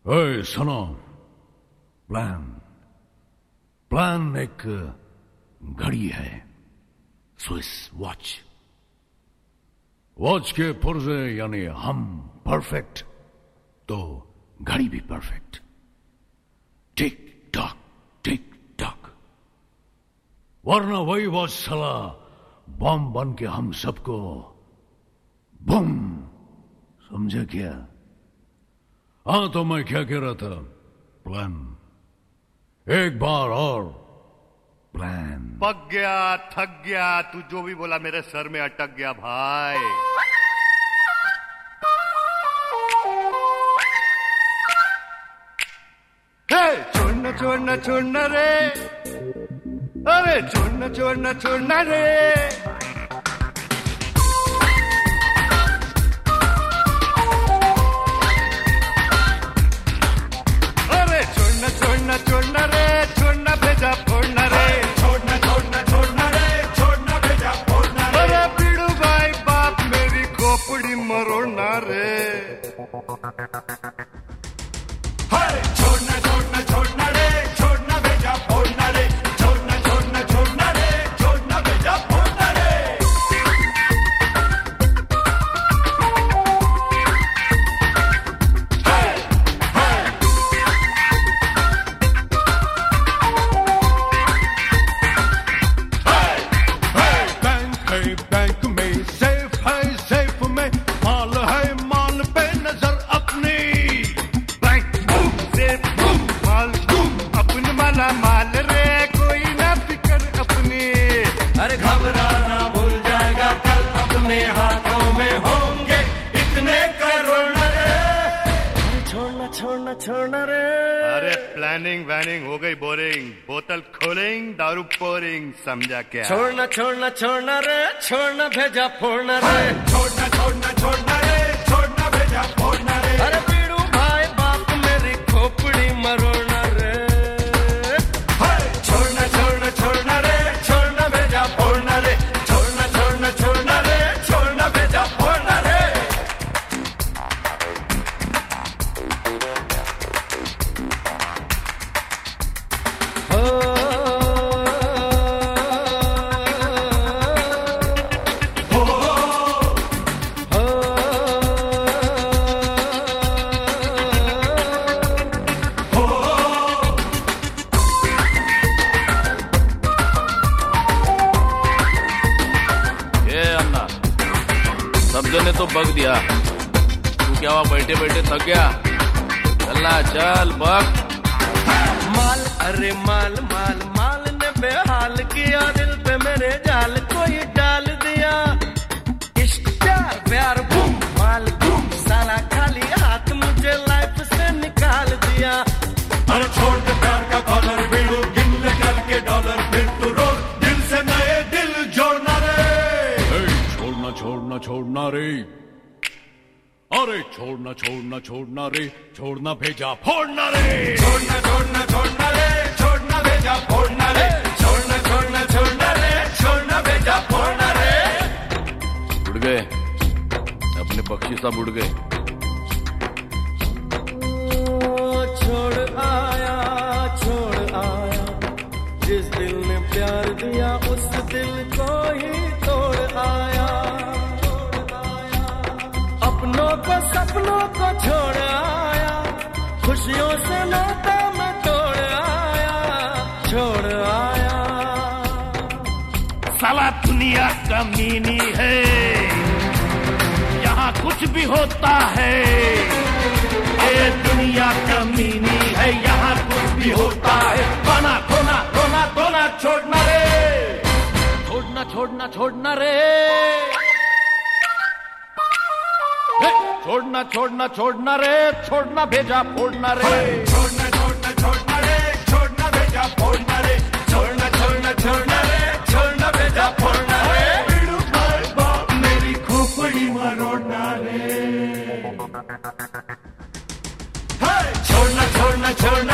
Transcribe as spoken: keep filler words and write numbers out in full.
ओए सुनो, plan plan एक घड़ी है, स्विस वॉच। वॉच के पुर्जे यानी हम परफेक्ट तो घड़ी भी perfect. Tick tock tick tock, वरना वही वॉच साला बम बन के हम सबको बम, समझे क्या? हाँ, तो मैं क्या कह रहा था, प्लान एक बार और प्लान। पक गया, थक गया, तू जो भी बोला मेरे सर में अटक गया भाई। हे, छोड़ना छोड़ना छोड़ना रे, अरे छोड़ना छोड़ना छोड़ना रे। अरे छोड़ना छोड़ना छोड़ना रे, छोड़ना भेजा फोड़ना रे। छोड़ना छोड़ना छोड़ना रे, छोड़ना भेजा फोड़ना रे। अरे पीड़ू भाई बाप मेरी खोपड़ी मरोड़ना रे। छोड़ना छोड़ना छोड़ना रे, छोड़ना भेजा फोड़ना रे। छोड़ना छोड़ना छोड़ना रे, छोड़ना भेजा फोड़ना रे। बैंक है बैंक में, सेफ है सेफ में, माल है माल पे नजर अपनी। बैंक सेफ माल अपन माला माल रे, कोई ना फिकर अपनी। अरे घबराना भूल जाएगा कल, अपने हाथों में होंगे इतने करोड़ रे। छोड़ना छोड़ना छोड़ना रे। अरे प्लानिंग वैनिंग हो गई बोरिंग, बोतल खोलेंगे दारू पोरिंग, समझा क्या? छोड़ना छोड़ना छोड़ना रे, छोड़ना भेजा फोड़ना रे। छोड़ना छोड़ना छोड़ना रे, छोड़ना भेजा फोड़ना रे। अरे पीड़ू भाई बाप मेरी खोपड़ी मरोड़ना रे। छोड़ना छोड़ना छोड़ना रे, छोड़ना भेजा फोड़ना रे। छोड़ना छोड़ना छोड़ना रे, छोड़ना भेजा फोड़ना रे। ये अन्ना, सब ने तो बग दिया, तू क्या वहां बैठे बैठे थक गया? चलना चल बग। माल अरे माल माल माल ने बेहाल किया, दिल पे मेरे जाल कोई डाल दिया। इश्क प्यार प्यार बूम माल बूम, साला खाली हाथ मुझे लाइफ से निकाल दिया। अरे छोड़ दे प्यार का कॉलर, बीड़ू गिन ले करके डॉलर, फिर तू रोज दिल से नए दिल जोड़ना रे। ए, छोड़ना छोड़ना छोड़ना रे, अरे छोड़ना छोड़ना छोड़ना रे, छोड़ना भेजा फोड़ना रे। छोड़ना छोड़ना छोड़ना रे, छोड़ना भेजा फोड़ना रे। छोड़ना छोड़ना छोड़ना रे, छोड़ना भेजा फोड़ना रे। उड़ गए अपने पक्षी सब उड़ गए। ओ, छोड़ आया छोड़ आया, जिस दिल ने प्यार दिया उस दिल को ही तोड़ आया। अपनों को सपनों को छोड़ आया, खुशियों से नाता मैं तोड़ आया, छोड़ आया। साला दुनिया कमीनी है, यहाँ कुछ भी होता है। ये दुनिया कमीनी है, यहाँ कुछ भी होता है। बना खोना रोना धोना छोड़ना रे, छोड़ना छोड़ना छोड़ना रे। हे, छोड़ना छोड़ना छोड़ना रे, छोड़ना भेजा फोड़ना रे। छोड़ना छोड़ना छोड़ना रे, छोड़ना भेजा फोड़ना रे। छोड़ना छोड़ना छोड़ना रे, छोड़ना भेजा फोड़ना रे। बीड़ू भाई बाप मेरी खोपड़ी मरोड़ना रे। छोड़ना छोड़ना छोड़ना